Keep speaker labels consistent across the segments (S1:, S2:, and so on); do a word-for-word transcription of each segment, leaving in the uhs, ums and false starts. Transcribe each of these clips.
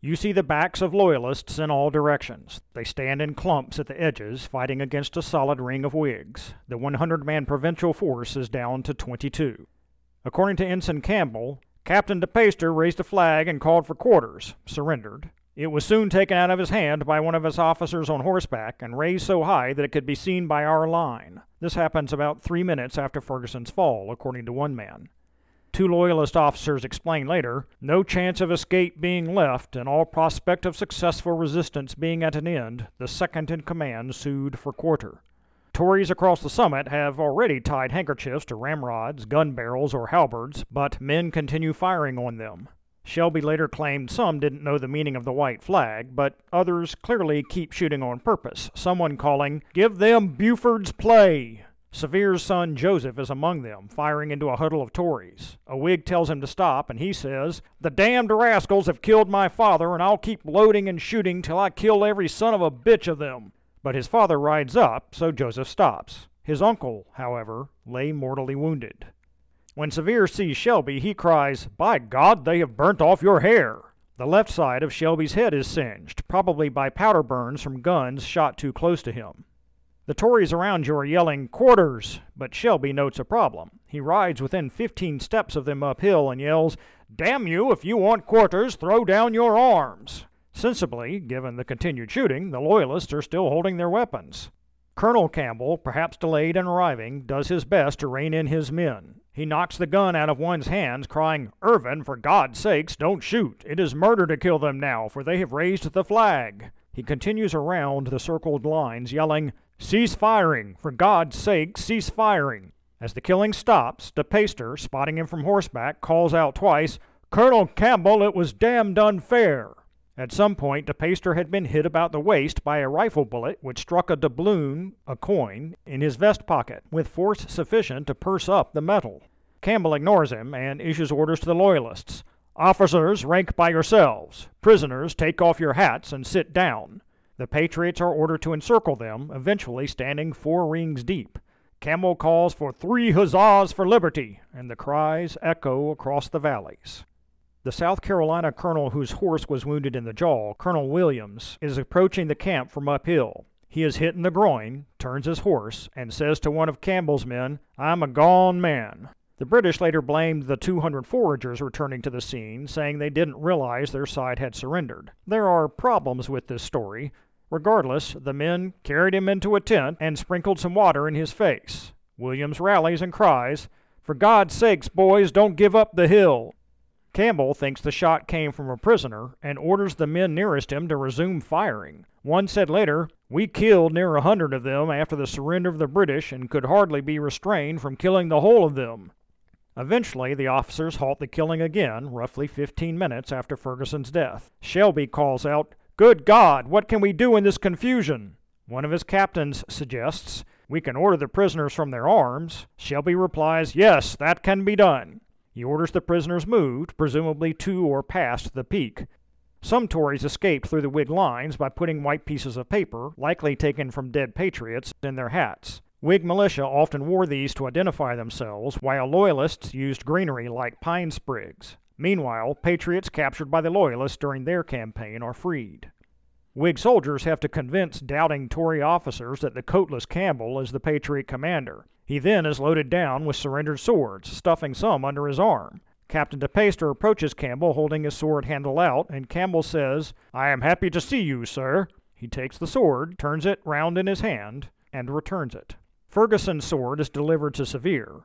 S1: You see the backs of Loyalists in all directions. They stand in clumps at the edges, fighting against a solid ring of Whigs. The one hundred man provincial force is down to twenty-two. According to Ensign Campbell, Captain DePeyster raised a flag and called for quarters, surrendered. It was soon taken out of his hand by one of his officers on horseback and raised so high that it could be seen by our line. This happens about three minutes after Ferguson's fall, according to one man. Two Loyalist officers explained later, no chance of escape being left and all prospect of successful resistance being at an end, the second-in-command sued for quarter. Tories across the summit have already tied handkerchiefs to ramrods, gun barrels, or halberds, but men continue firing on them. Shelby later claimed some didn't know the meaning of the white flag, but others clearly keep shooting on purpose, someone calling, "Give them Buford's play!" Severe's son Joseph is among them, firing into a huddle of Tories. A Whig tells him to stop, and he says, "The damned rascals have killed my father, and I'll keep loading and shooting till I kill every son of a bitch of them." But his father rides up, so Joseph stops. His uncle, however, lay mortally wounded. When Severe sees Shelby, he cries, "By God, they have burnt off your hair!" The left side of Shelby's head is singed, probably by powder burns from guns shot too close to him. The Tories around you are yelling, "Quarters!" but Shelby notes a problem. He rides within fifteen steps of them uphill and yells, "Damn you, if you want quarters, throw down your arms!" Sensibly, given the continued shooting, the Loyalists are still holding their weapons. Colonel Campbell, perhaps delayed in arriving, does his best to rein in his men. He knocks the gun out of one's hands, crying, "Irvin, for God's sakes, don't shoot! It is murder to kill them now, for they have raised the flag!" He continues around the circled lines, yelling, "Cease firing! For God's sake, cease firing!" As the killing stops, DePeyster, spotting him from horseback, calls out twice, "Colonel Campbell, it was damned unfair!" At some point, DePeyster had been hit about the waist by a rifle bullet which struck a doubloon, a coin, in his vest pocket, with force sufficient to purse up the metal. Campbell ignores him and issues orders to the Loyalists. "Officers, rank by yourselves. Prisoners, take off your hats and sit down." The Patriots are ordered to encircle them, eventually standing four rings deep. Campbell calls for "Three huzzahs for liberty," and the cries echo across the valleys. The South Carolina colonel whose horse was wounded in the jaw, Colonel Williams, is approaching the camp from uphill. He is hit in the groin, turns his horse, and says to one of Campbell's men, "I'm a gone man." The British later blamed the two hundred foragers returning to the scene, saying they didn't realize their side had surrendered. There are problems with this story. Regardless, the men carried him into a tent and sprinkled some water in his face. Williams rallies and cries, "For God's sakes, boys, don't give up the hill." Campbell thinks the shot came from a prisoner and orders the men nearest him to resume firing. One said later, "We killed near a hundred of them after the surrender of the British and could hardly be restrained from killing the whole of them." Eventually, the officers halt the killing again, roughly fifteen minutes after Ferguson's death. Shelby calls out, "Good God, what can we do in this confusion?" One of his captains suggests, "We can order the prisoners from their arms." Shelby replies, "Yes, that can be done." He orders the prisoners moved, presumably to or past the peak. Some Tories escaped through the Whig lines by putting white pieces of paper, likely taken from dead patriots, in their hats. Whig militia often wore these to identify themselves, while Loyalists used greenery like pine sprigs. Meanwhile, patriots captured by the Loyalists during their campaign are freed. Whig soldiers have to convince doubting Tory officers that the coatless Campbell is the Patriot commander. He then is loaded down with surrendered swords, stuffing some under his arm. Captain DePeyster approaches Campbell holding his sword handle out, and Campbell says, "I am happy to see you, sir." He takes the sword, turns it round in his hand, and returns it. Ferguson's sword is delivered to Severe.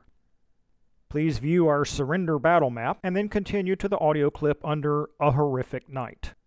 S1: Please view our surrender battle map and then continue to the audio clip under A Horrific Night.